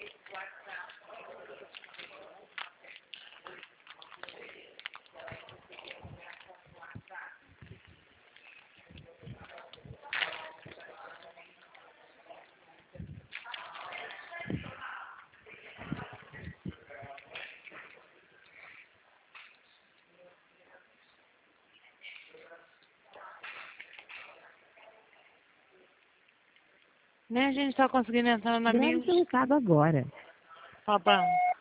Nem a gente tá conseguindo entrar na Grave Mills. seu recado agora. Papão.